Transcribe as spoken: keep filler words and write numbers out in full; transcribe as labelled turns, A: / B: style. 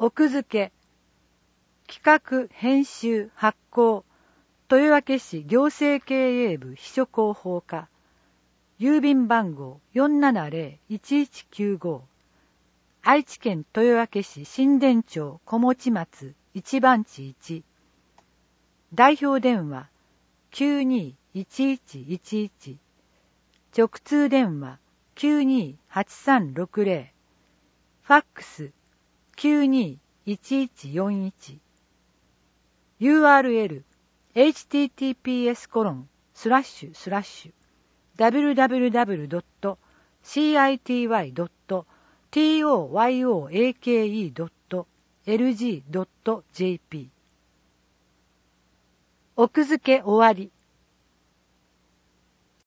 A: 奥付け、企画、編集、発行、豊明市行政経営部秘書広報課、郵便番号 よんななぜろいちいちきゅうご、愛知県豊明市新田町小持松一番地いち、代表電話 きゅうにいちいちいちいち、直通電話 きゅうにはちさんろくぜろ、ファックス きゅうにいちいちよんいち、ユーアールエル エイチティーティーピーエス コロンスラッシュスラッシュ ダブリューダブリューダブリュー ドット シーアイティーワイ ドット トヨアケ ドット エルジー ドット ジェーピー。 奥付け終わり。